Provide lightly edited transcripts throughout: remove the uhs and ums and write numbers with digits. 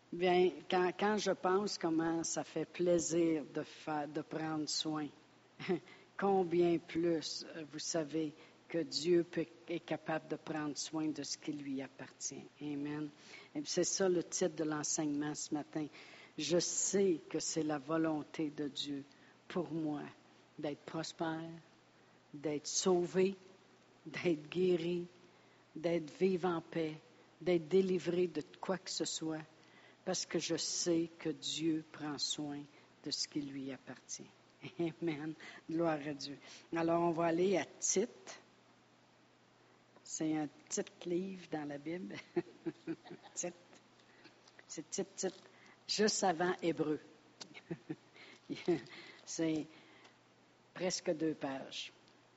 Bien, quand je pense comment ça fait plaisir de prendre soin, combien plus, vous savez, que Dieu est capable de prendre soin de ce qui lui appartient. Amen. Et c'est ça le titre de l'enseignement ce matin. Je sais que c'est la volonté de Dieu pour moi d'être prospère, d'être sauvé, d'être guéri, d'être vivre en paix, d'être délivré de quoi que ce soit, parce que je sais que Dieu prend soin de ce qui lui appartient. Amen. Gloire à Dieu. Alors, on va aller à Tite. C'est un petit livre dans la Bible. Tite. C'est Tite, juste avant Hébreu. C'est presque 2 pages.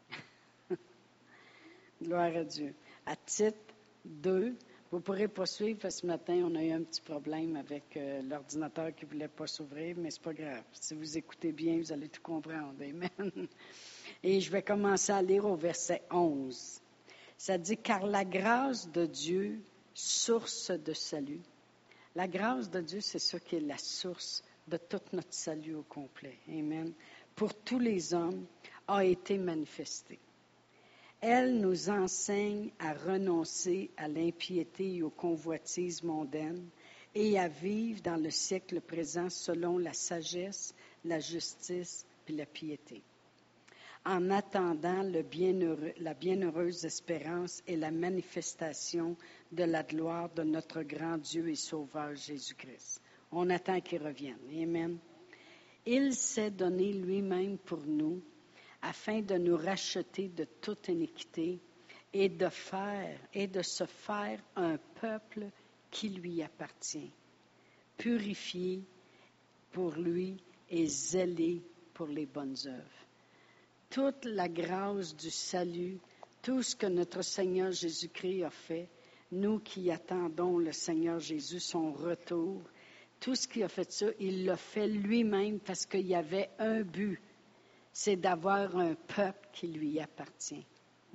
Gloire à Dieu. À Tite 2, vous ne pourrez pas suivre, ce matin, on a eu un petit problème avec l'ordinateur qui ne voulait pas s'ouvrir, mais ce n'est pas grave. Si vous écoutez bien, vous allez tout comprendre. Amen. Et je vais commencer à lire au verset 11. Ça dit, « Car la grâce de Dieu, source de salut. » La grâce de Dieu, c'est ça qui est la source de tout notre salut au complet. Amen. Pour tous les hommes, a été manifestée. Elle nous enseigne à renoncer à l'impiété et aux convoitises mondaines et à vivre dans le siècle présent selon la sagesse, la justice et la piété. En attendant la bienheureuse espérance et la manifestation de la gloire de notre grand Dieu et Sauveur Jésus-Christ. On attend qu'il revienne. Amen. Il s'est donné lui-même pour nous, afin de nous racheter de toute iniquité et de se faire un peuple qui lui appartient, purifié pour lui et zélé pour les bonnes œuvres. Toute la grâce du salut, tout ce que notre Seigneur Jésus-Christ a fait, nous qui attendons le Seigneur Jésus, son retour, tout ce qu'il a fait ça, il l'a fait lui-même parce qu'il y avait un but. C'est d'avoir un peuple qui lui appartient.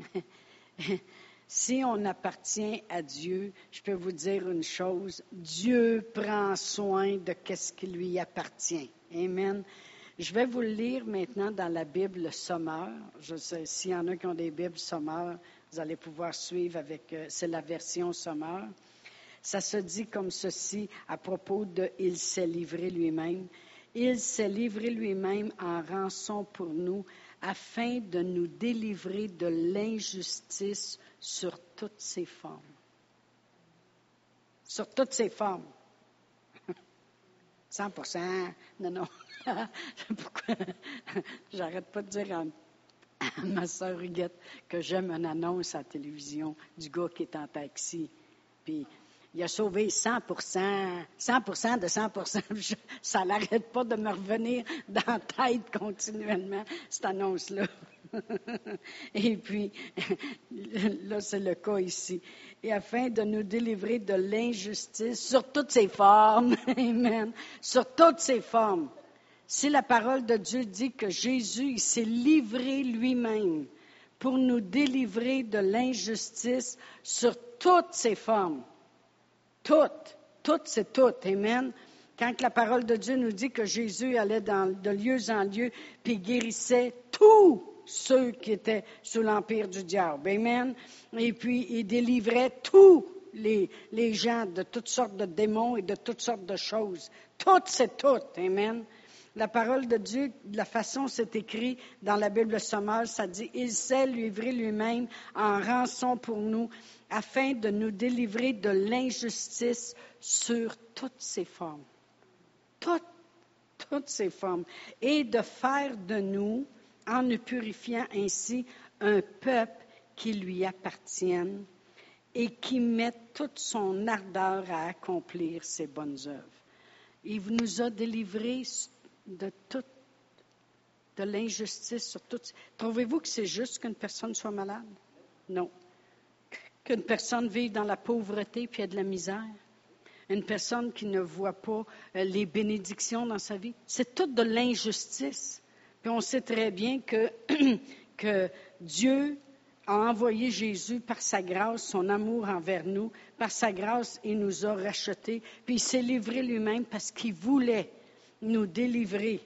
Si on appartient à Dieu, je peux vous dire une chose, Dieu prend soin de ce qui lui appartient. Amen. Je vais vous le lire maintenant dans la Bible Sommeur. Je sais, s'il y en a qui ont des Bibles Sommeur, vous allez pouvoir suivre avec, c'est la version Sommeur. Ça se dit comme ceci à propos de « Il s'est livré lui-même ». Il s'est livré lui-même en rançon pour nous, afin de nous délivrer de l'injustice sur toutes ses formes. Sur toutes ses formes. 100%. Non. Pourquoi? J'arrête pas de dire à ma sœur Huguette que j'aime une annonce à la télévision du gars qui est en taxi. Puis, il a sauvé 100% de 100%. Ça n'arrête pas de me revenir dans la tête continuellement, cette annonce-là. Et puis, là, c'est le cas ici. Et afin de nous délivrer de l'injustice sur toutes ses formes. Amen. Sur toutes ses formes. Si la parole de Dieu dit que Jésus, il s'est livré lui-même pour nous délivrer de l'injustice sur toutes ses formes. Toutes, c'est tout. Amen. Quand la parole de Dieu nous dit que Jésus allait de lieu en lieu, puis guérissait tous ceux qui étaient sous l'empire du diable. Amen. Et puis, il délivrait tous les gens de toutes sortes de démons et de toutes sortes de choses. Tout, c'est tout. Amen. La parole de Dieu, de la façon c'est écrit dans la Bible Sommeur, ça dit « Il s'est livré lui-même en rançon pour nous, afin de nous délivrer de l'injustice sur toutes ses formes. » Toutes ses formes. Et de faire de nous, en nous purifiant ainsi, un peuple qui lui appartienne et qui mette toute son ardeur à accomplir ses bonnes œuvres. Il nous a délivrés de l'injustice sur tout. Trouvez-vous que c'est juste qu'une personne soit malade? Non. Qu'une personne vive dans la pauvreté puis ait de la misère? Une personne qui ne voit pas les bénédictions dans sa vie? C'est toute de l'injustice. Puis on sait très bien que Dieu a envoyé Jésus par sa grâce, son amour envers nous. Par sa grâce, il nous a rachetés. Puis il s'est livré lui-même parce qu'il voulait nous délivrer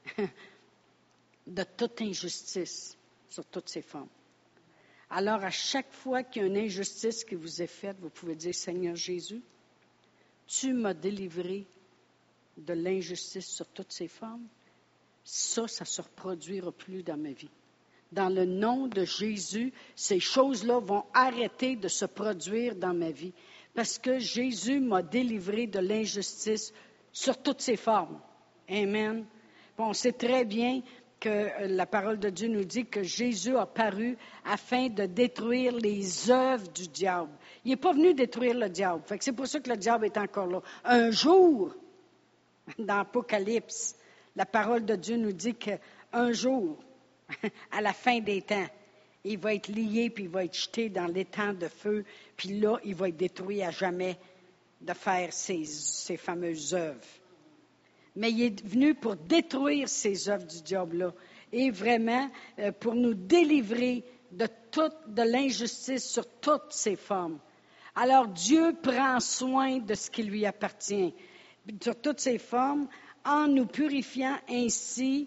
de toute injustice sur toutes ses formes. Alors, à chaque fois qu'il y a une injustice qui vous est faite, vous pouvez dire, Seigneur Jésus, tu m'as délivré de l'injustice sur toutes ses formes. Ça ne se reproduira plus dans ma vie. Dans le nom de Jésus, ces choses-là vont arrêter de se produire dans ma vie. Parce que Jésus m'a délivré de l'injustice sur toutes ses formes. Amen. Bon, on sait très bien que la parole de Dieu nous dit que Jésus a paru afin de détruire les œuvres du diable. Il n'est pas venu détruire le diable. Fait que c'est pour ça que le diable est encore là. Un jour, dans l'Apocalypse, la parole de Dieu nous dit qu'un jour, à la fin des temps, il va être lié, puis il va être jeté dans l'étang de feu, puis là, il va être détruit à jamais de faire ces fameuses œuvres. Mais il est venu pour détruire ces œuvres du diable-là et vraiment pour nous délivrer de l'injustice sur toutes ses formes. Alors Dieu prend soin de ce qui lui appartient, sur toutes ses formes, en nous purifiant ainsi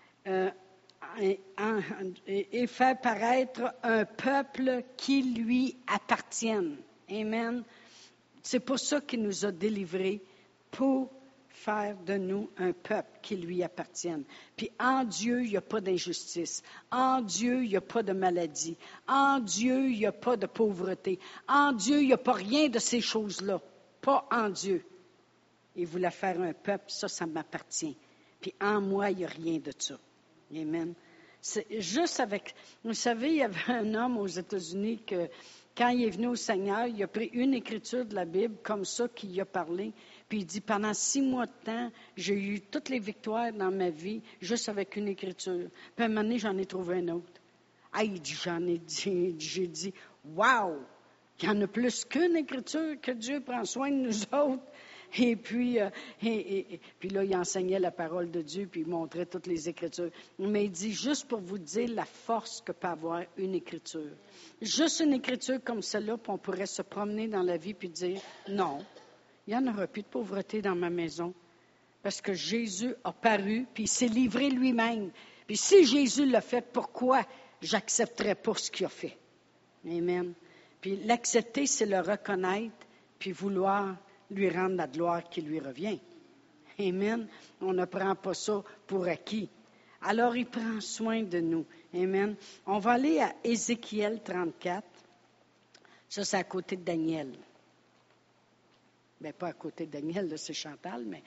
et faire paraître un peuple qui lui appartienne. Amen. C'est pour ça qu'il nous a délivrés, pour faire de nous un peuple qui lui appartienne. Puis en Dieu, il n'y a pas d'injustice. En Dieu, il n'y a pas de maladie. En Dieu, il n'y a pas de pauvreté. En Dieu, il n'y a pas rien de ces choses-là. Pas en Dieu. Il voulait faire un peuple, ça m'appartient. Puis en moi, il n'y a rien de ça. Amen. C'est juste avec... Vous savez, il y avait un homme aux États-Unis que, quand il est venu au Seigneur, il a pris une écriture de la Bible, comme ça, qu'il y a parlé. Puis il dit, pendant 6 mois de temps, j'ai eu toutes les victoires dans ma vie, juste avec une écriture. Puis à un moment donné, j'en ai trouvé une autre. Ah, il dit, j'ai dit, wow! Il y en a plus qu'une écriture, que Dieu prend soin de nous autres. Et puis, puis là, il enseignait la parole de Dieu, puis il montrait toutes les Écritures. Mais il dit, juste pour vous dire la force que peut avoir une Écriture. Juste une Écriture comme celle-là, puis on pourrait se promener dans la vie puis dire, non, il n'y en aura plus de pauvreté dans ma maison. Parce que Jésus a paru, puis il s'est livré lui-même. Puis si Jésus l'a fait, pourquoi j'accepterais pas ce qu'il a fait? Amen. Puis l'accepter, c'est le reconnaître, puis vouloir lui rendre la gloire qui lui revient. Amen. On ne prend pas ça pour acquis. Alors, il prend soin de nous. Amen. On va aller à Ézéchiel 34. Ça, c'est à côté de Daniel. Bien, pas à côté de Daniel, là, c'est Chantal, mais...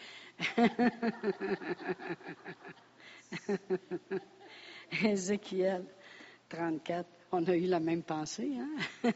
Ézéchiel 34. On a eu la même pensée, hein?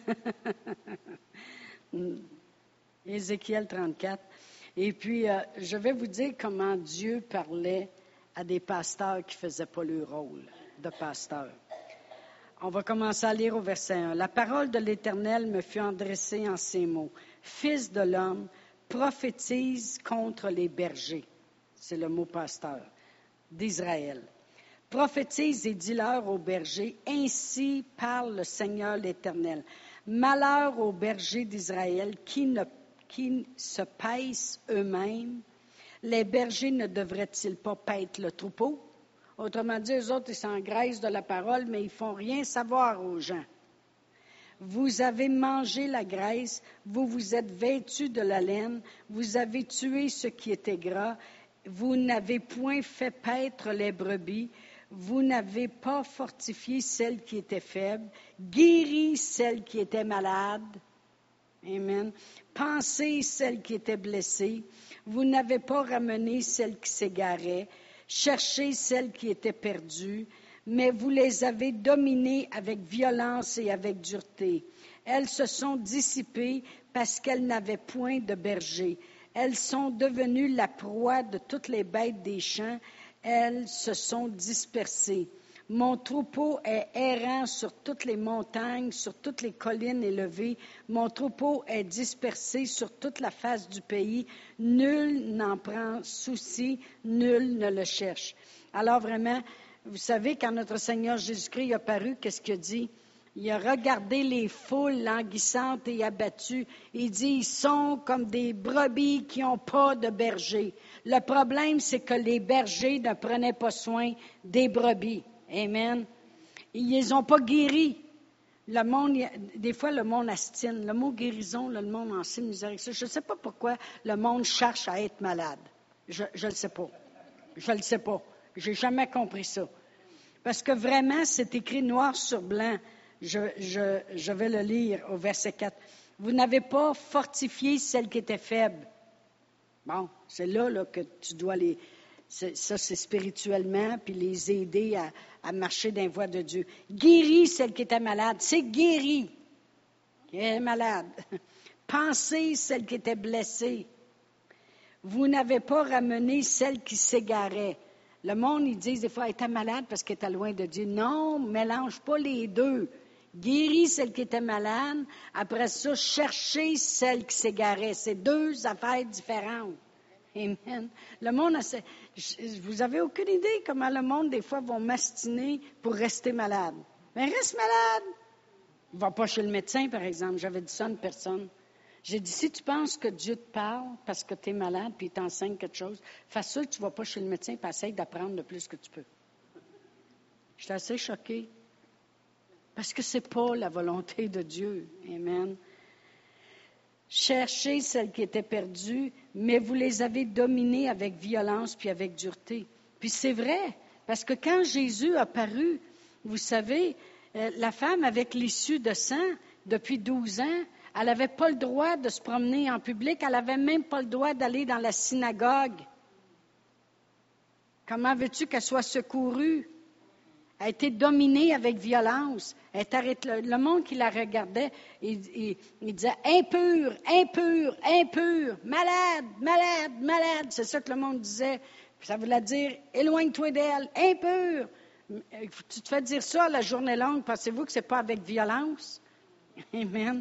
Ézéchiel 34. Et puis, je vais vous dire comment Dieu parlait à des pasteurs qui ne faisaient pas leur rôle de pasteur. On va commencer à lire au verset 1. La parole de l'Éternel me fut adressée en ces mots. Fils de l'homme, prophétise contre les bergers. C'est le mot pasteur d'Israël. Prophétise et dis-leur aux bergers, ainsi parle le Seigneur l'Éternel. Malheur aux bergers d'Israël qui se paissent eux-mêmes. Les bergers ne devraient-ils pas paître le troupeau? Autrement dit, eux autres, ils s'engraissent de la parole, mais ils ne font rien savoir aux gens. Vous avez mangé la graisse, vous vous êtes vêtus de la laine, vous avez tué ce qui était gras, vous n'avez point fait paître les brebis, vous n'avez pas fortifié celle qui était faible, guéri celle qui était malade. Amen. Pensez celle qui était blessée. Vous n'avez pas ramené celle qui s'égarait. Cherchez celle qui était perdue. Mais vous les avez dominées avec violence et avec dureté. Elles se sont dissipées parce qu'elles n'avaient point de berger. Elles sont devenues la proie de toutes les bêtes des champs. Elles se sont dispersées. Mon troupeau est errant sur toutes les montagnes, sur toutes les collines élevées. Mon troupeau est dispersé sur toute la face du pays. Nul n'en prend souci, nul ne le cherche. Alors vraiment, vous savez, quand notre Seigneur Jésus-Christ est apparu, qu'est-ce qu'il a dit? Il a regardé les foules languissantes et abattues. Il dit, ils sont comme des brebis qui n'ont pas de berger. Le problème, c'est que les bergers ne prenaient pas soin des brebis. Amen. Ils les ont pas guéris. Le monde, des fois, le monde astine. Le mot guérison, le monde en signe miséricorde. Je ne sais pas pourquoi le monde cherche à être malade. Je ne le sais pas. Je ne le sais pas. Je n'ai jamais compris ça. Parce que vraiment, c'est écrit noir sur blanc. Je vais le lire au verset 4. Vous n'avez pas fortifié celles qui étaient faibles. Bon, c'est là que tu dois ça, c'est spirituellement, puis les aider à marcher dans les voies de Dieu. Guéris celle qui était malade. C'est guéri. Qui est malade. Pensez celle qui était blessée. Vous n'avez pas ramené celle qui s'égarait. Le monde, ils disent des fois, elle était malade parce qu'elle était loin de Dieu. Non, mélange pas les deux. Guéris celle qui était malade. Après ça, cherchez celle qui s'égarait. C'est deux affaires différentes. Amen. Le monde, vous avez aucune idée comment le monde, des fois, va m'astiner pour rester malade. Mais reste malade. Ne va pas chez le médecin, par exemple. J'avais dit ça à une personne. J'ai dit, si tu penses que Dieu te parle parce que tu es malade puis il t'enseigne quelque chose, fais ça que tu ne vas pas chez le médecin et essaye d'apprendre le plus que tu peux. J'étais assez choquée. Parce que ce n'est pas la volonté de Dieu. Amen. Cherchez celles qui étaient perdues, mais vous les avez dominées avec violence puis avec dureté. Puis c'est vrai, parce que quand Jésus a paru, vous savez, la femme avec l'issue de sang, depuis 12 ans, elle n'avait pas le droit de se promener en public, elle n'avait même pas le droit d'aller dans la synagogue. Comment veux-tu qu'elle soit secourue? Elle a été dominée avec violence. Le monde qui la regardait, il disait impur, impur, impur, malade, malade, malade. C'est ça que le monde disait. Ça voulait dire éloigne-toi d'elle, impur. Tu te fais dire ça la journée longue, pensez-vous que ce n'est pas avec violence? Amen.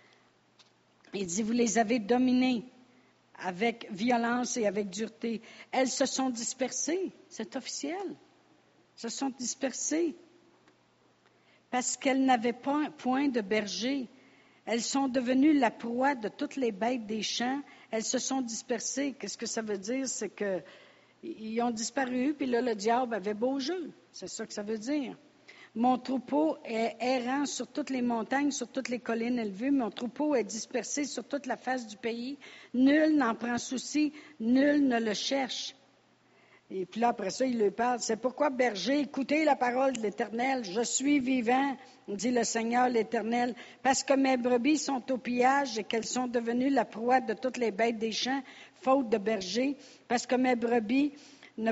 Il dit, vous les avez dominées avec violence et avec dureté. Elles se sont dispersées. C'est officiel. Se sont dispersées parce qu'elles n'avaient point de berger. Elles sont devenues la proie de toutes les bêtes des champs. Elles se sont dispersées. Qu'est-ce que ça veut dire? C'est qu'ils ont disparu, puis là, le diable avait beau jeu. C'est ça que ça veut dire. Mon troupeau est errant sur toutes les montagnes, sur toutes les collines élevées. Mon troupeau est dispersé sur toute la face du pays. Nul n'en prend souci, nul ne le cherche. Et puis là, après ça, il lui parle. C'est pourquoi, berger, écoutez la parole de l'Éternel. Je suis vivant, dit le Seigneur l'Éternel, parce que mes brebis sont au pillage et qu'elles sont devenues la proie de toutes les bêtes des champs, faute de berger, parce que mes bergers ne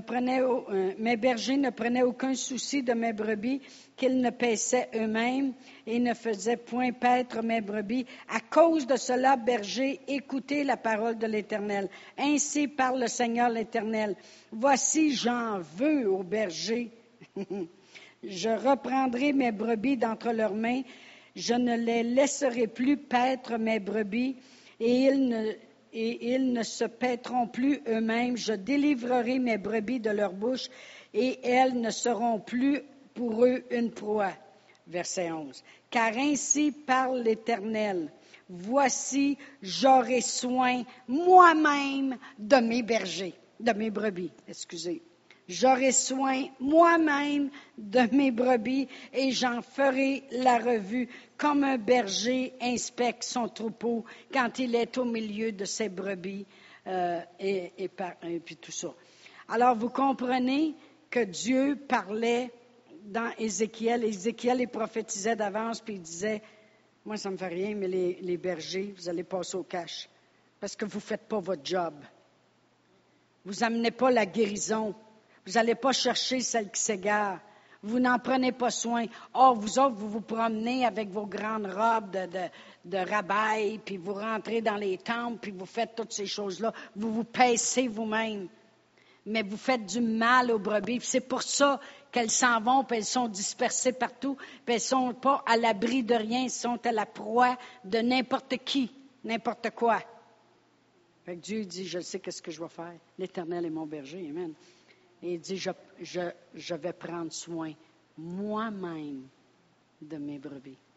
prenaient aucun souci de mes brebis, qu'ils ne paissaient eux-mêmes et ne faisaient point paître mes brebis. À cause de cela, berger, écoutez la parole de l'Éternel. Ainsi parle le Seigneur l'Éternel. Voici, j'en veux aux bergers. Je reprendrai mes brebis d'entre leurs mains. Je ne les laisserai plus paître mes brebis et ils ne se paîtront plus eux-mêmes. Je délivrerai mes brebis de leur bouche et elles ne seront plus pour eux une proie. Verset 11. Car ainsi parle l'Éternel. Voici, j'aurai soin moi-même de mes bergers, de mes brebis, excusez. J'aurai soin moi-même de mes brebis et j'en ferai la revue comme un berger inspecte son troupeau quand il est au milieu de ses brebis et puis tout ça. Alors, vous comprenez que Dieu parlait dans Ézéchiel. Ézéchiel, il prophétisait d'avance puis il disait, moi, ça ne me fait rien, mais les bergers, vous allez passer au cash parce que vous ne faites pas votre job. Vous n'amenez pas la guérison. Vous n'allez pas chercher celle qui s'égare. Vous n'en prenez pas soin. Or, vous autres, vous vous promenez avec vos grandes robes de rabaille, puis vous rentrez dans les temples, puis vous faites toutes ces choses-là. Vous vous paissez vous-même. Mais vous faites du mal aux brebis. C'est pour ça qu'elles s'en vont, puis elles sont dispersées partout, puis elles ne sont pas à l'abri de rien. Elles sont à la proie de n'importe qui, n'importe quoi. Fait que Dieu dit, je sais qu'est-ce que je vais faire. L'Éternel est mon berger. Amen. Et il dit, je vais prendre soin moi-même de mes brebis.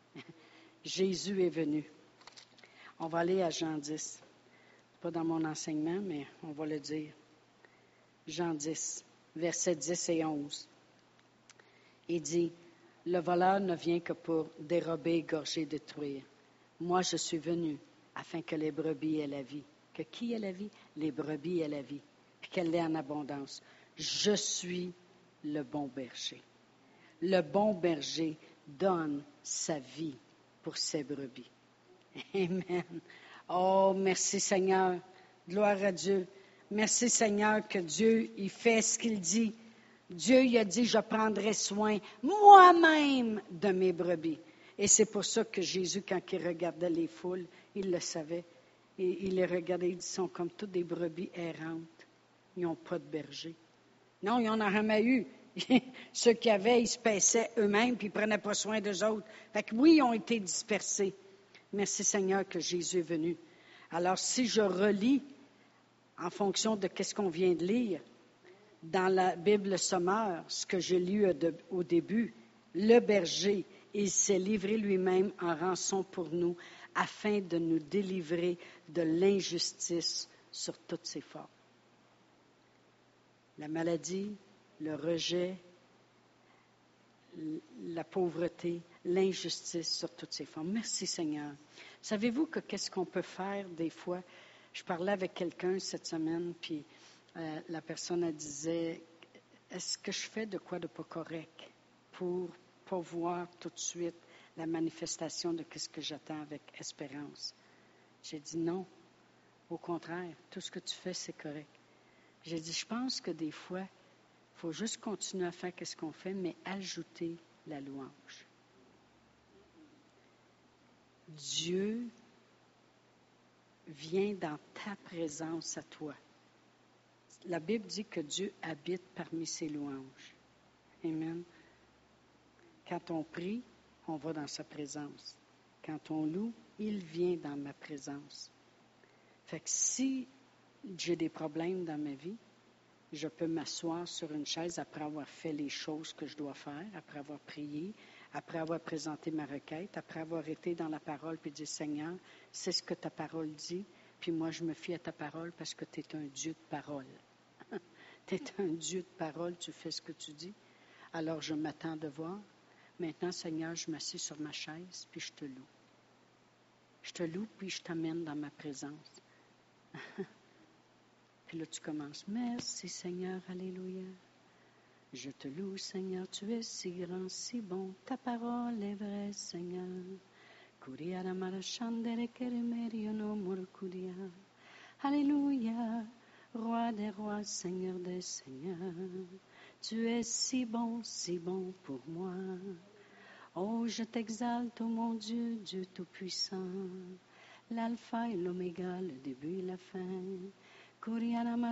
Jésus est venu. On va aller à Jean 10. Pas dans mon enseignement, mais on va le dire. Jean 10, versets 10 et 11. Il dit, « Le voleur ne vient que pour dérober, égorger, détruire. Moi, je suis venu afin que les brebis aient la vie. » Que qui ait la vie? Les brebis aient la vie, puis qu'elle l'ait en abondance. Je suis le bon berger. Le bon berger donne sa vie pour ses brebis. Amen. Oh, merci Seigneur. Gloire à Dieu. Merci Seigneur que Dieu, il fait ce qu'il dit. Dieu, il a dit, je prendrai soin moi-même de mes brebis. Et c'est pour ça que Jésus, quand il regardait les foules, il le savait. Et il les regardait, il dit, ils sont comme toutes des brebis errantes. Ils n'ont pas de berger. Non, ils n'en ont jamais eu. Ceux qui avaient, ils se paissaient eux-mêmes, puis ils ne prenaient pas soin d'eux autres. Fait que oui, ils ont été dispersés. Merci Seigneur que Jésus est venu. Alors, si je relis en fonction de ce qu'on vient de lire, dans la Bible sommaire, ce que j'ai lu au début, le berger, il s'est livré lui-même en rançon pour nous, afin de nous délivrer de l'injustice sur toutes ses formes. La maladie, le rejet, la pauvreté, l'injustice sur toutes ses formes. Merci Seigneur. Savez-vous que qu'est-ce qu'on peut faire des fois? Je parlais avec quelqu'un cette semaine, puis la personne elle disait, est-ce que je fais de quoi de pas correct pour ne pas voir tout de suite la manifestation de ce que j'attends avec espérance? J'ai dit non, au contraire, tout ce que tu fais, c'est correct. J'ai dit, je pense que des fois, il faut juste continuer à faire ce qu'on fait, mais ajouter la louange. Dieu vient dans ta présence à toi. La Bible dit que Dieu habite parmi ses louanges. Amen. Quand on prie, on va dans sa présence. Quand on loue, il vient dans ma présence. Fait que si j'ai des problèmes dans ma vie, je peux m'asseoir sur une chaise après avoir fait les choses que je dois faire, après avoir prié, après avoir présenté ma requête, après avoir été dans la parole puis dire, Seigneur, c'est ce que ta parole dit, puis moi je me fie à ta parole parce que tu es un Dieu de parole. Tu es un Dieu de parole, tu fais ce que tu dis. Alors je m'attends de voir. Maintenant, Seigneur, je m'assieds sur ma chaise puis je te loue. Je te loue puis je t'amène dans ma présence. Puis là, tu commences. Merci, Seigneur, alléluia. Je te loue, Seigneur, tu es si grand, si bon. Ta parole est vraie, Seigneur. Alléluia, roi des rois, Seigneur des seigneurs. Tu es si bon pour moi. Oh, je t'exalte, oh mon Dieu, Dieu Tout-Puissant. L'alpha et l'oméga, le début et la fin. Vous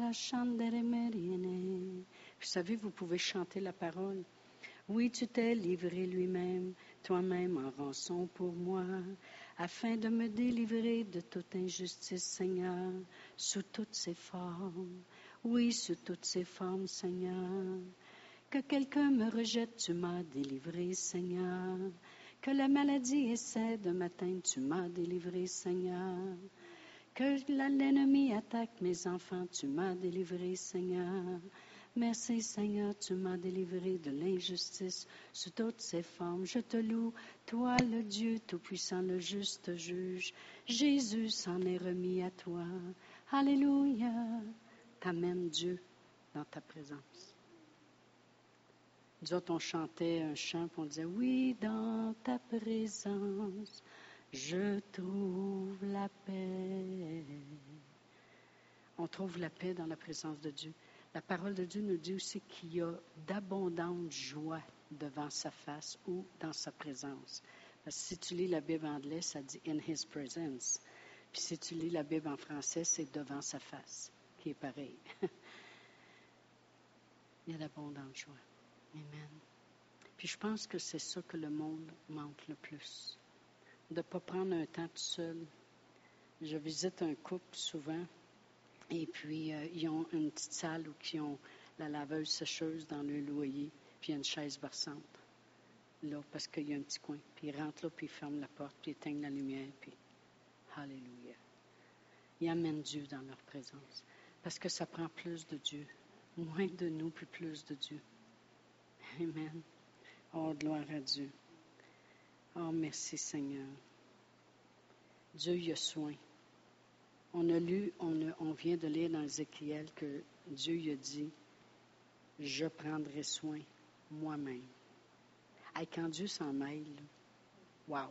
savez, vous pouvez chanter la parole. Oui, tu t'es livré lui-même, toi-même en rançon pour moi, afin de me délivrer de toute injustice, Seigneur, sous toutes ses formes. Oui, sous toutes ses formes, Seigneur. Que quelqu'un me rejette, tu m'as délivré, Seigneur. Que la maladie essaie de m'atteindre, tu m'as délivré, Seigneur. Que l'ennemi attaque mes enfants, tu m'as délivré, Seigneur. Merci, Seigneur, tu m'as délivré de l'injustice sous toutes ses formes. Je te loue, toi, le Dieu Tout-Puissant, le juste juge. Jésus s'en est remis à toi. Alléluia. T'amènes Dieu dans ta présence. Nous autres, on chantait un chant, puis on disait, oui, dans ta présence, je trouve la paix. On trouve la paix dans la présence de Dieu. La parole de Dieu nous dit aussi qu'il y a d'abondantes joies devant sa face ou dans sa présence. Parce que si tu lis la Bible en anglais, ça dit « in his presence ». Puis si tu lis la Bible en français, c'est « devant sa face », qui est pareil. Il y a d'abondantes joies. Amen. Puis je pense que c'est ça que le monde manque le plus. De ne pas prendre un temps tout seul. Je visite un couple souvent, et puis ils ont une petite salle où ils ont la laveuse sécheuse dans le loyer, puis il y a une chaise berçante. là, parce qu'il y a un petit coin. Puis ils rentrent là, puis ils ferment la porte, puis ils éteignent la lumière, puis alléluia. Ils amènent Dieu dans leur présence. Parce que ça prend plus de Dieu. Moins de nous, puis plus de Dieu. Amen. Oh, gloire à Dieu. Oh, merci Seigneur. Dieu y a soin. On vient de lire dans Ézéchiel que Dieu y a dit, je prendrai soin moi-même. Hey, quand Dieu s'en mêle, wow!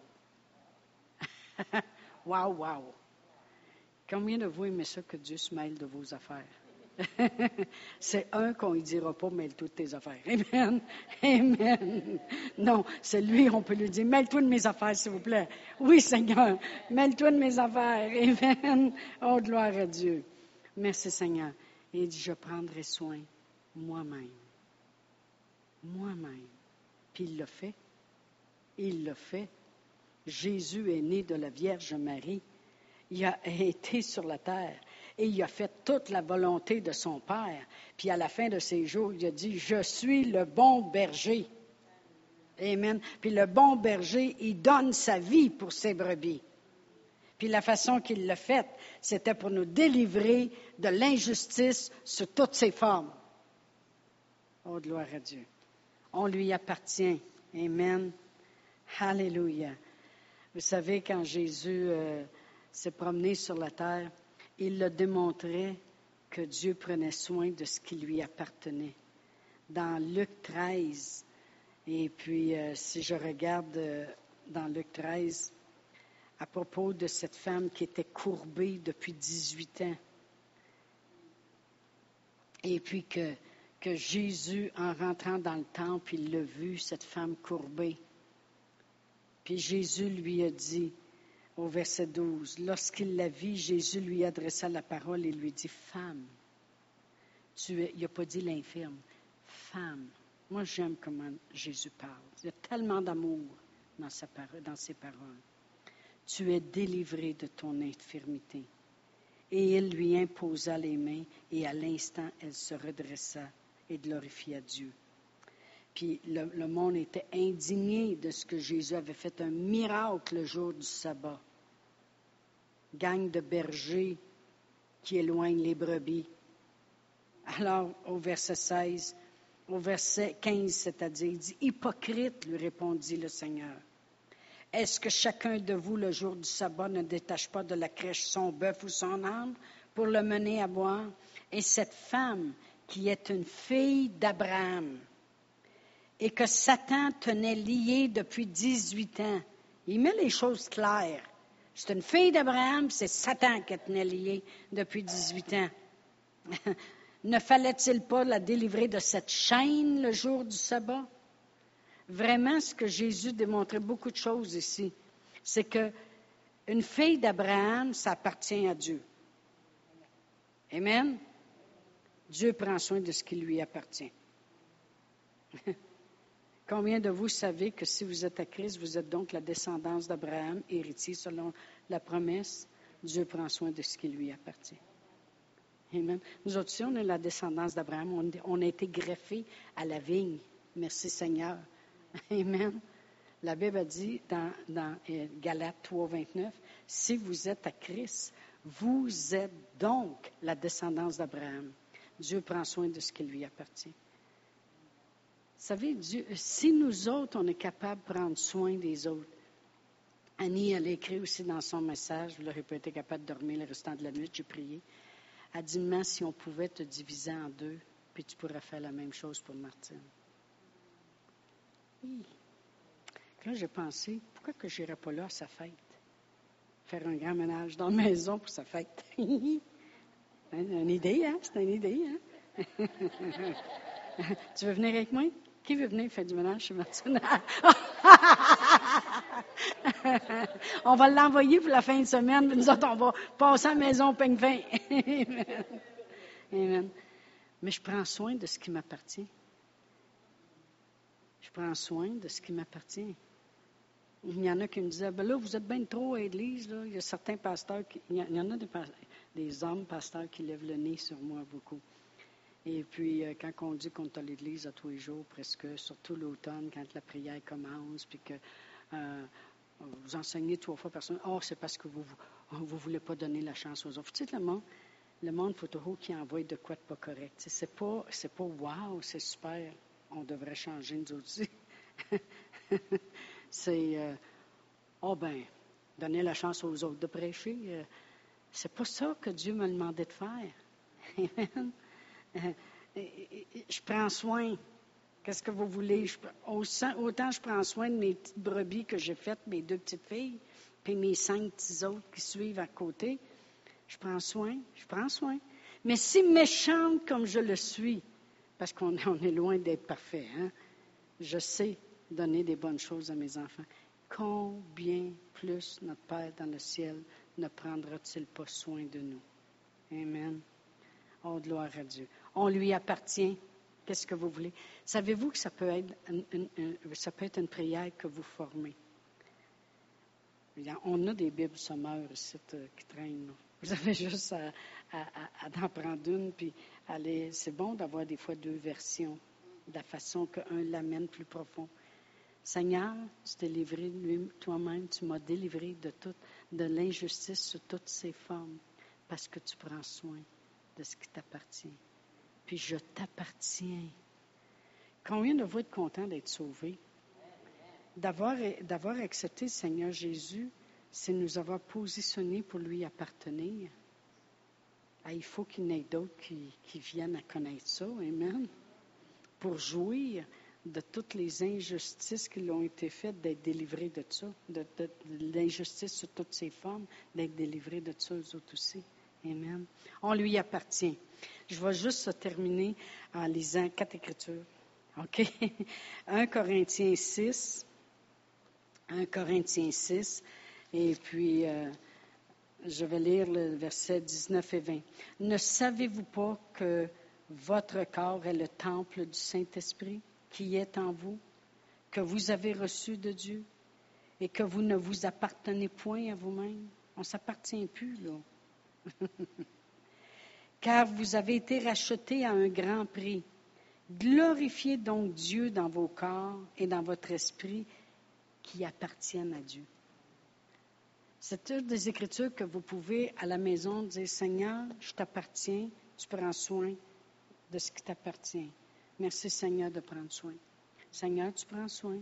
Wow, wow! Combien de vous aimez ça que Dieu se mêle de vos affaires? C'est un qu'on ne dira pas, mêle-toi de tes affaires. Amen. Amen. Non, c'est lui, on peut lui dire, mêle-toi de mes affaires, s'il vous plaît. Oui, Seigneur, mêle-toi de mes affaires. Amen. Oh, gloire à Dieu. Merci, Seigneur. Et il dit, je prendrai soin moi-même. Moi-même. Puis il l'a fait. Il l'a fait. Jésus est né de la Vierge Marie. Il a été sur la terre et il a fait toute la volonté de son Père. Puis à la fin de ses jours, il a dit, je suis le bon berger. Amen. Puis le bon berger, il donne sa vie pour ses brebis. Puis la façon qu'il l'a faite, c'était pour nous délivrer de l'injustice sous toutes ses formes. Oh, gloire à Dieu. On lui appartient. Amen. Alléluia. Vous savez, quand Jésus s'est promené sur la terre, il le démontrait que Dieu prenait soin de ce qui lui appartenait. Dans Luc 13, et puis si je regarde dans Luc 13, à propos de cette femme qui était courbée depuis 18 ans, et puis que Jésus, en rentrant dans le temple, il l'a vu, cette femme courbée. Puis Jésus lui a dit, au verset 12, lorsqu'il la vit, Jésus lui adressa la parole et lui dit, femme, il n'a pas dit l'infirme, femme. Moi, j'aime comment Jésus parle. Il y a tellement d'amour dans ses paroles. Tu es délivrée de ton infirmité. Et il lui imposa les mains, et à l'instant, elle se redressa et glorifia Dieu. Puis le monde était indigné de ce que Jésus avait fait, un miracle le jour du sabbat. Gang de bergers qui éloignent les brebis. Alors, au verset 16, au verset 15, c'est-à-dire, il dit, « Hypocrite, lui répondit le Seigneur, est-ce que chacun de vous, le jour du sabbat, ne détache pas de la crèche son bœuf ou son âne pour le mener à boire? Et cette femme, qui est une fille d'Abraham, et que Satan tenait liée depuis 18 ans. » Il met les choses claires. C'est une fille d'Abraham, c'est Satan qui la tenait liée depuis 18 ans. Ne fallait-il pas la délivrer de cette chaîne le jour du sabbat? Vraiment, ce que Jésus démontrait beaucoup de choses ici, c'est qu'une fille d'Abraham, ça appartient à Dieu. Amen? Dieu prend soin de ce qui lui appartient. Combien de vous savez que si vous êtes à Christ, vous êtes donc la descendance d'Abraham, héritier selon la promesse? Dieu prend soin de ce qui lui appartient. Amen. Nous autres aussi, on est la descendance d'Abraham. On a été greffés à la vigne. Merci Seigneur. Amen. La Bible a dit dans Galates 3, 29, « Si vous êtes à Christ, vous êtes donc la descendance d'Abraham. » Dieu prend soin de ce qui lui appartient. Vous savez, Dieu, si nous autres, on est capable de prendre soin des autres. Annie, elle a écrit aussi dans son message, vous n'aurez pas été capable de dormir le restant de la nuit, j'ai prié. Elle dit, « Si on pouvait te diviser en deux, puis tu pourrais faire la même chose pour Martine. » Oui. Là, j'ai pensé, pourquoi que je n'irais pas là à sa fête? Faire un grand ménage dans la maison pour sa fête. Une idée, hein? C'est une idée, hein? Tu veux venir avec moi? Qui veut venir faire du ménage chez Martine? On va l'envoyer pour la fin de semaine, puis nous autres, on va passer à la maison au peigne fin. Amen. Amen. Mais je prends soin de ce qui m'appartient. Je prends soin de ce qui m'appartient. Il y en a qui me disaient, là, vous êtes bien trop à l'église, là. Il y a certains pasteurs, il y en a des hommes pasteurs qui lèvent le nez sur moi beaucoup. Et puis, quand on dit qu'on est à l'église à tous les jours, presque, surtout l'automne, quand la prière commence, puis que vous enseignez 3 fois par semaine, c'est parce que vous ne voulez pas donner la chance aux autres. Tu sais, le monde, il faut toujours qu'il envoie de quoi de pas correct. Tu sais, c'est pas wow, c'est super. On devrait changer, nous autres aussi. C'est, donner la chance aux autres de prêcher. C'est pas ça que Dieu m'a demandé de faire. Amen. Je prends soin. Qu'est-ce que vous voulez? Autant je prends soin de mes petites brebis que j'ai faites, mes 2 petites filles, puis mes 5 petits autres qui suivent à côté. Je prends soin. Mais si méchante comme je le suis, parce qu'on est loin d'être parfait, hein? Je sais donner des bonnes choses à mes enfants. Combien plus notre Père dans le ciel ne prendra-t-il pas soin de nous? Amen. Oh, gloire à Dieu. On lui appartient. Qu'est-ce que vous voulez? Savez-vous que ça peut être une prière que vous formez? On a des Bibles sommaires ici qui traînent. Vous avez juste à en prendre une, puis aller. C'est bon d'avoir des fois 2 versions, de la façon qu'un l'amène plus profond. Seigneur, tu t'es livré toi-même, tu m'as délivré de l'injustice sous toutes ses formes, parce que tu prends soin de ce qui t'appartient. Puis je t'appartiens. Combien de vous êtes contents d'être sauvés? D'avoir accepté le Seigneur Jésus, c'est nous avoir positionnés pour lui appartenir. Il faut qu'il y en ait d'autres qui viennent à connaître ça, amen, pour jouir de toutes les injustices qui l'ont été faites, d'être délivrés de ça, de l'injustice sous toutes ses formes, d'être délivrés de ça, eux autres aussi. Amen. On lui appartient. Je vais juste terminer en lisant 4 Écritures. OK? 1 Corinthiens 6. 1 Corinthiens 6. Et puis, je vais lire le verset 19 et 20. Ne savez-vous pas que votre corps est le temple du Saint-Esprit qui est en vous, que vous avez reçu de Dieu et que vous ne vous appartenez point à vous-même? On ne s'appartient plus, là. Car vous avez été rachetés à un grand prix. Glorifiez donc Dieu dans vos corps et dans votre esprit qui appartiennent à Dieu. C'est une des Écritures que vous pouvez à la maison dire, Seigneur, je t'appartiens, tu prends soin de ce qui t'appartient. Merci Seigneur de prendre soin. Seigneur, tu prends soin.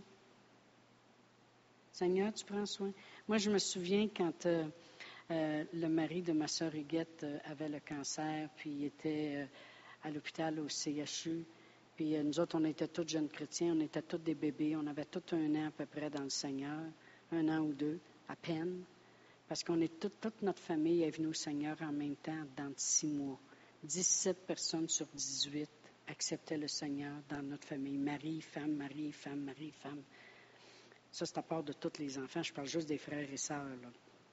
Seigneur, tu prends soin. Moi, je me souviens quand le mari de ma sœur Huguette avait le cancer, puis il était à l'hôpital au CHU. Puis nous autres, on était tous jeunes chrétiens, on était tous des bébés, on avait tout 1 an à peu près dans le Seigneur, 1 an ou 2, à peine. Parce qu'on est toute notre famille est venue au Seigneur en même temps, dans 6 mois. 17 personnes sur 18 acceptaient le Seigneur dans notre famille. Mari, femme, mari, femme, mari, femme. Ça, c'est à part de tous les enfants. Je parle juste des frères et sœurs, là.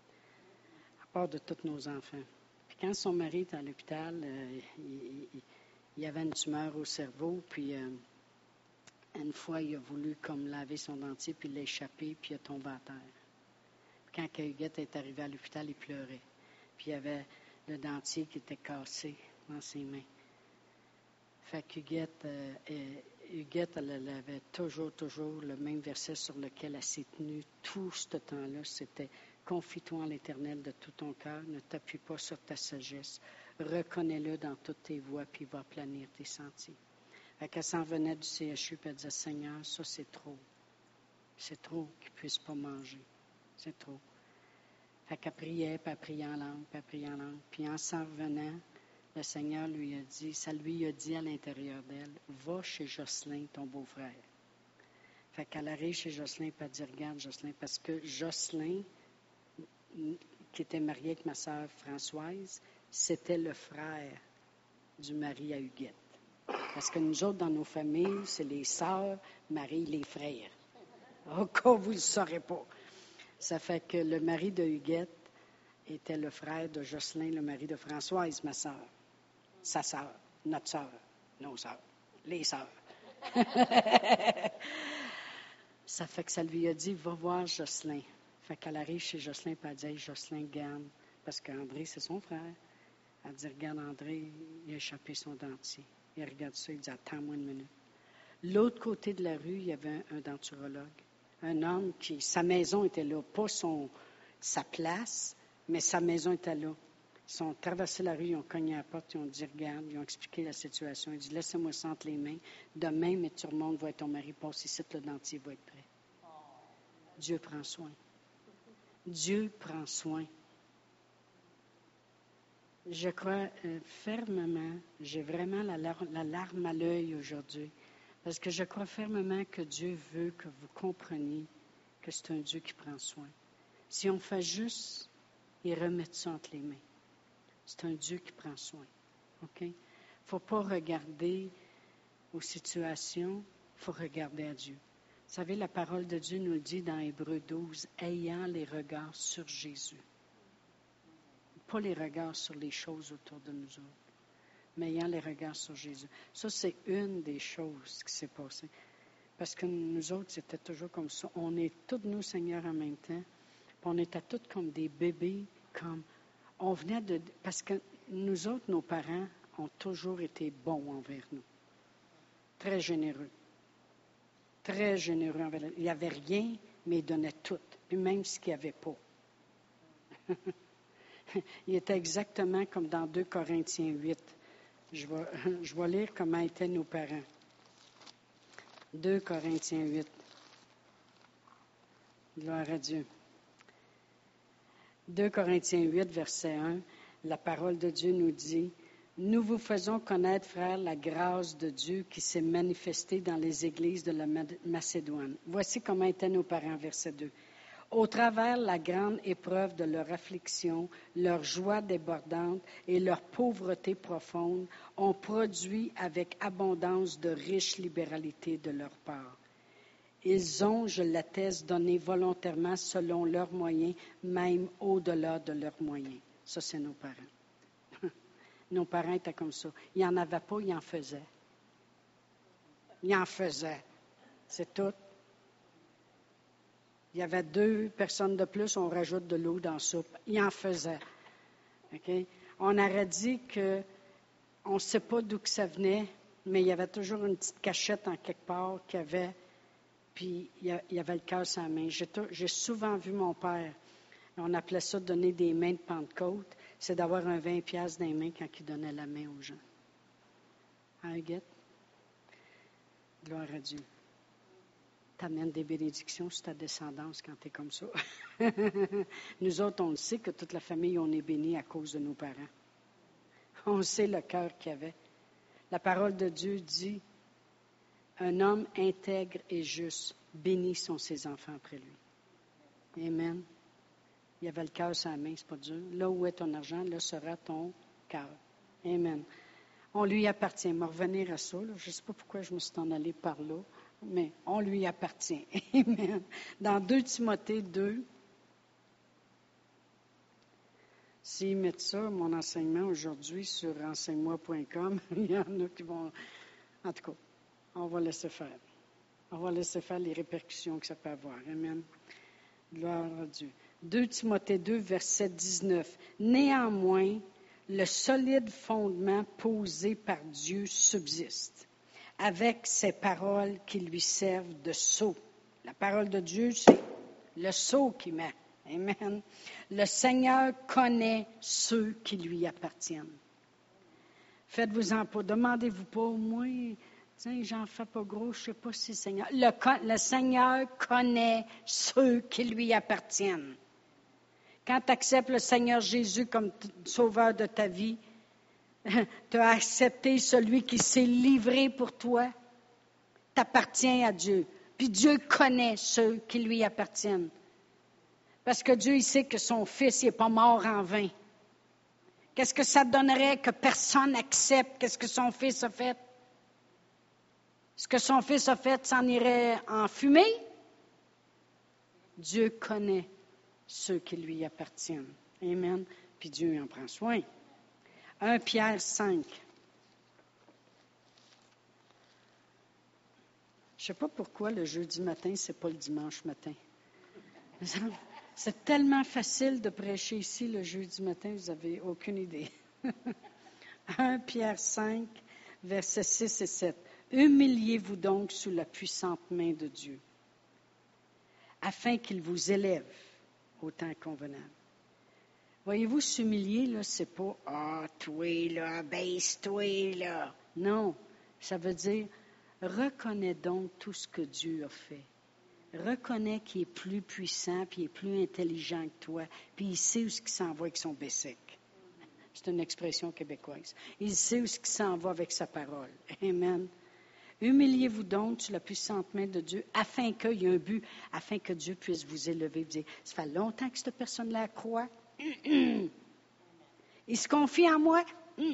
À part de tous nos enfants. Puis quand son mari était à l'hôpital, il avait une tumeur au cerveau, puis une fois, il a voulu comme laver son dentier, puis l'échapper, puis il est tombé à terre. Puis quand Huguette est arrivée à l'hôpital, il pleurait. Puis il y avait le dentier qui était cassé dans ses mains. Fait qu'Huguette, elle avait toujours le même verset sur lequel elle s'est tenue tout ce temps-là. C'était « Confie-toi en l'Éternel de tout ton cœur, ne t'appuie pas sur ta sagesse. Reconnais-le dans toutes tes voies, puis il va planir tes sentiers. » Fait qu'elle s'en venait du CHU, puis elle disait « Seigneur, ça c'est trop. C'est trop qu'il ne puisse pas manger. C'est trop. » Fait qu'elle priait, puis elle priait en langue, puis elle priait en langue. Puis en s'en revenant, le Seigneur lui a dit, ça lui a dit à l'intérieur d'elle, « Va chez Jocelyn, ton beau-frère. » Fait qu'elle arrive chez Jocelyn, puis elle dit, « Regarde, Jocelyn, parce que Jocelyn, qui était marié avec ma sœur Françoise, c'était le frère du mari à Huguette. Parce que nous autres, dans nos familles, c'est les sœurs marient les frères. Au cas où vous ne le saurez pas. Ça fait que le mari de Huguette était le frère de Jocelyn, le mari de Françoise, ma sœur. Sa sœur, notre sœur, nos sœurs, les sœurs. Ça fait que ça lui a dit, va voir Jocelyn. Fait qu'elle arrive chez Jocelyn, puis elle dit, hey, Jocelyn, garde, parce qu'André, c'est son frère. Elle dit, regarde, André, il a échappé son dentier. Il regarde ça, il dit, attends-moi une minute. L'autre côté de la rue, il y avait un denturologue. Un homme sa maison était là, pas sa place, mais sa maison était là. Ils ont traversé la rue, ils ont cogné à la porte, ils ont dit, regarde, ils ont expliqué la situation. Ils ont dit, laissez-moi ça entre les mains. Demain, mais tu remontes, va être ton mari, passe ici, le dentier va être prêt. Dieu prend soin. Dieu prend soin. Je crois fermement, j'ai vraiment la larme à l'œil aujourd'hui, parce que je crois fermement que Dieu veut que vous compreniez que c'est un Dieu qui prend soin. Si on fait juste et remettre ça entre les mains, c'est un Dieu qui prend soin. OK? Il ne faut pas regarder aux situations, il faut regarder à Dieu. Vous savez, la parole de Dieu nous le dit dans Hébreux 12, ayant les regards sur Jésus. Pas les regards sur les choses autour de nous autres, mais ayant les regards sur Jésus. Ça, c'est une des choses qui s'est passée. Parce que nous autres, c'était toujours comme ça. On est tous nous, Seigneur, en même temps. Puis on était tous comme des bébés, on venait de... Parce que nous autres, nos parents, ont toujours été bons envers nous. Très généreux. Très généreux envers nous. Il n'y avait rien, mais ils donnaient tout. Puis même ce qu'il n'y avait pas. Il était exactement comme dans 2 Corinthiens 8. Je vais lire comment étaient nos parents. 2 Corinthiens 8. Gloire à Dieu. 2 Corinthiens 8, verset 1, la parole de Dieu nous dit, « Nous vous faisons connaître, frères, la grâce de Dieu qui s'est manifestée dans les églises de la Macédoine. » Voici comment étaient nos parents, verset 2. « Au travers la grande épreuve de leur affliction, leur joie débordante et leur pauvreté profonde ont produit avec abondance de riches libéralités de leur part. Ils ont, je l'atteste, donné volontairement selon leurs moyens, même au-delà de leurs moyens. » Ça, c'est nos parents. Nos parents étaient comme ça. Ils n'en avaient pas, ils en faisaient. Ils en faisaient. C'est tout. Il y avait 2 personnes de plus, on rajoute de l'eau dans la soupe. Ils en faisaient. Okay? On aurait dit qu'on ne sait pas d'où que ça venait, mais il y avait toujours une petite cachette en quelque part qu'il y avait. Puis, il y avait le cœur sur la main. J'ai souvent vu mon père, on appelait ça donner des mains de Pentecôte, c'est d'avoir un 20$ dans les mains quand il donnait la main aux gens. Hein, Huguette? Gloire à Dieu. T'amènes des bénédictions sur ta descendance quand tu es comme ça. Nous autres, on le sait que toute la famille, on est bénis à cause de nos parents. On sait le cœur qu'il y avait. La parole de Dieu dit, un homme intègre et juste, bénis sont ses enfants après lui. Amen. Il y avait le cœur sur la main, c'est pas dur. Là où est ton argent, là sera ton cœur. Amen. On lui appartient. On va revenir à ça. Là. Je ne sais pas pourquoi je me suis en allée par là, mais on lui appartient. Amen. Dans 2 Timothée 2, s'ils mettent ça, mon enseignement aujourd'hui sur enseigne-moi.com, il y en a qui vont... En tout cas, on va laisser faire. On va laisser faire les répercussions que ça peut avoir. Amen. Gloire à Dieu. 2 Timothée 2, verset 19. Néanmoins, le solide fondement posé par Dieu subsiste, avec ses paroles qui lui servent de sceau. La parole de Dieu, c'est le sceau qu'il met. Amen. Le Seigneur connaît ceux qui lui appartiennent. Faites-vous-en pas. Demandez-vous pas, moi, tiens, j'en fais pas gros, je ne sais pas si le Seigneur... Le Seigneur connaît ceux qui lui appartiennent. Quand tu acceptes le Seigneur Jésus comme sauveur de ta vie, tu as accepté celui qui s'est livré pour toi. Tu appartiens à Dieu. Puis Dieu connaît ceux qui lui appartiennent. Parce que Dieu, il sait que son Fils n'est pas mort en vain. Qu'est-ce que ça donnerait que personne accepte qu'est-ce que son Fils a fait? Ce que son Fils a fait s'en irait en fumée? Dieu connaît ceux qui lui appartiennent. Amen. Puis Dieu en prend soin. 1 Pierre 5. Je ne sais pas pourquoi le jeudi matin, ce n'est pas le dimanche matin. C'est tellement facile de prêcher ici le jeudi matin, vous n'avez aucune idée. 1 Pierre 5, versets 6 et 7. Humiliez-vous donc sous la puissante main de Dieu, afin qu'il vous élève au temps convenable. Voyez-vous, s'humilier, là, c'est pas « Ah, toi, là, abaisse-toi, là ». Non, ça veut dire « Reconnais donc tout ce que Dieu a fait. Reconnais qu'il est plus puissant, puis il est plus intelligent que toi, puis il sait où ce qu'il s'en va avec son bécic. » C'est une expression québécoise. Il sait où ce qu'il s'en va avec sa parole. Amen. Humiliez-vous donc sous la puissante main de Dieu, afin qu'il y ait un but, afin que Dieu puisse vous élever. Vous dire, ça fait longtemps que cette personne-là croit. Il se confie en moi.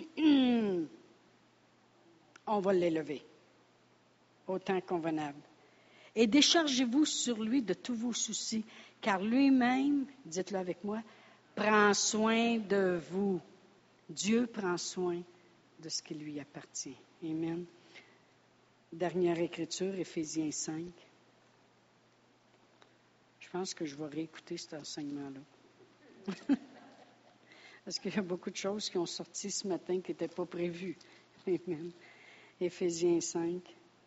On va l'élever au temps convenable. Et déchargez-vous sur lui de tous vos soucis, car lui-même, dites-le avec moi, prend soin de vous. Dieu prend soin de ce qui lui appartient. Amen. Dernière écriture, Éphésiens 5. Je pense que je vais réécouter cet enseignement-là. Parce qu'il y a beaucoup de choses qui ont sorti ce matin qui n'étaient pas prévues. Amen. Éphésiens 5.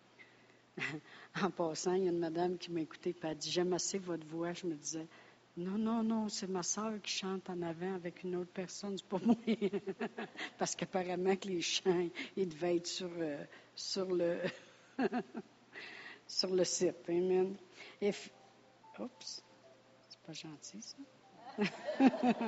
En passant, il y a une madame qui m'a écouté et elle a dit « J'aime assez votre voix. » Je me disais « Non, c'est ma soeur qui chante en avant avec une autre personne, c'est pas moi. » Parce qu'apparemment que les chants, ils devaient être sur le sur le site. Amen. Oups, c'est pas gentil, ça.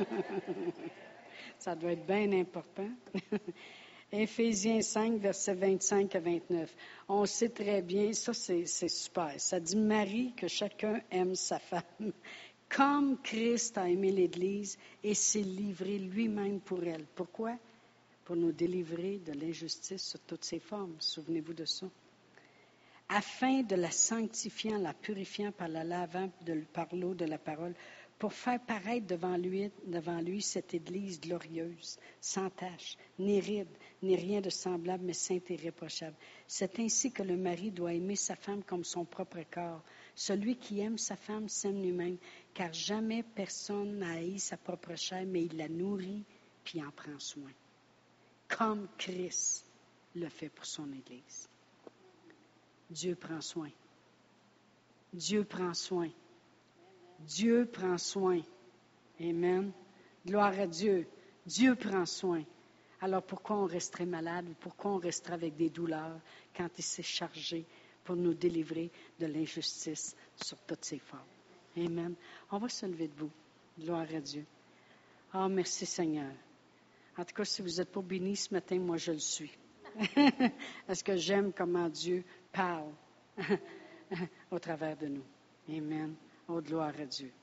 Ça doit être bien important. Éphésiens 5, versets 25 à 29. On sait très bien, ça c'est super. Ça dit, Marie, que chacun aime sa femme, comme Christ a aimé l'Église et s'est livré lui-même pour elle. Pourquoi? Pour nous délivrer de l'injustice sous toutes ses formes. Souvenez-vous de ça. Afin de la sanctifiant, la purifiant par la lavant par l'eau de la parole, pour faire paraître devant lui cette Église glorieuse, sans tache, ni ride, ni rien de semblable, mais sainte et irréprochable. C'est ainsi que le mari doit aimer sa femme comme son propre corps. Celui qui aime sa femme s'aime lui-même, car jamais personne n'a haï sa propre chair, mais il la nourrit puis en prend soin. Comme Christ le fait pour son Église. Dieu prend soin. Dieu prend soin. Dieu prend soin. Amen. Gloire à Dieu. Dieu prend soin. Alors pourquoi on resterait malade ou pourquoi on resterait avec des douleurs quand il s'est chargé pour nous délivrer de l'injustice sur toutes ses formes? Amen. On va se lever debout. Gloire à Dieu. Ah, merci Seigneur. En tout cas, si vous n'êtes pas bénis ce matin, moi je le suis. Parce que j'aime comment Dieu parle au travers de nous. Amen. Oh, gloire à Dieu.